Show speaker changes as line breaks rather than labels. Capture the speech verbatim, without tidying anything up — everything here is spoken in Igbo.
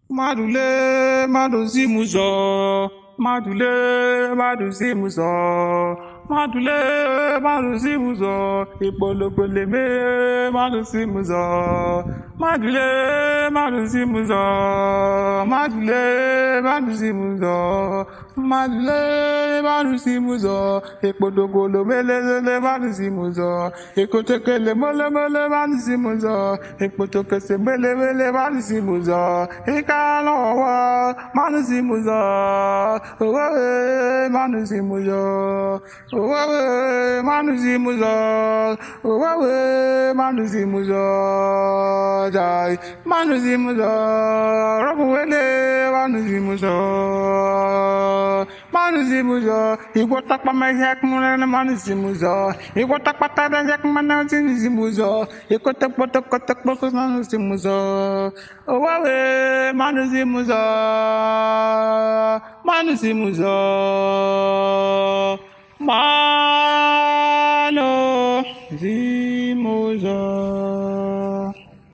Madule, maduzimuzo, madule, maduzimuzo, madule, maduzimuzo, ipolopoleme, maduzimuzo, madule, maduzimuzo, madule, maduzimuzo, madule, maduzimuzo, ipodogolomele, maduzimuzo, ikotekele mole mole, maduzimuzo, ipotokese mele mele, maduzimuzo, ikalowa, maduzimuzo, owe, maduzimuzo, owe, maduzimuzo, owe, maduzimuzo, jai, maduzimuzo, robuwele, maduzimuzo, maduzimuzo, igwotakpa mehek mune maduzimuzo, igwotakpa tada hek maduzimuzo, ikotekpotok kotekpotok maduzimuzo, owe, maduzimuzo, maduzimuzo, maduzimuzo.